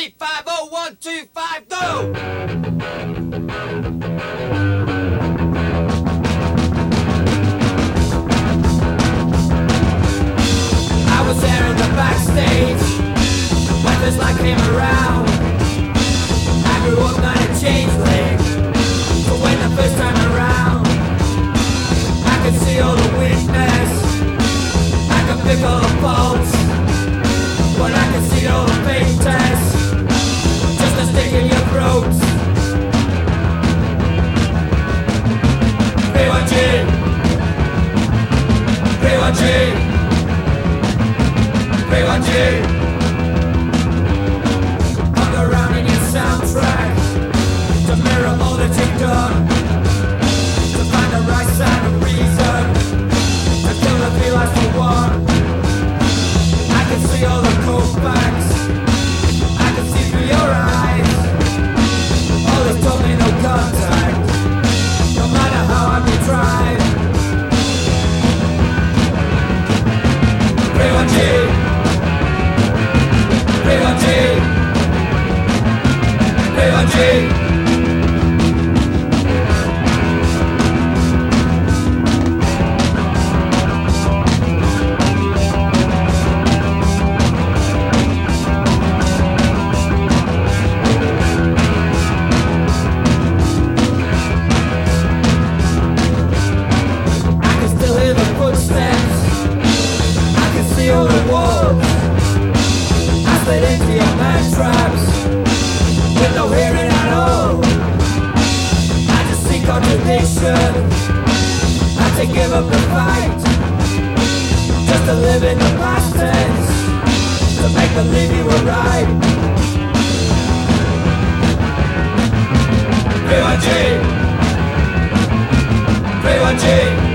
3, 5, 0, 1, 2, 5, go! I was there in the backstage when this light came around. I grew up not a changeling, but when the first time around I could see all the weakness, I could pick all the faults, but I could see all the fake tests, just a stick in your throat. B1G, B1G, B1G. Hung around in your soundtrack to mirror all that you've done, to find the right side of reason, to kill the feelings for one. I can see all the cold facts, I can see through your eyes. All this told me no contact, no matter how hard you tried. 3-1G, 3-1G, 3-1G. All the walls I slid into your man traps with no hearing at all. I just see contradiction, I had to give up the fight, just to live in the past tense, to make believe you were right. 3-1G, 3-1G.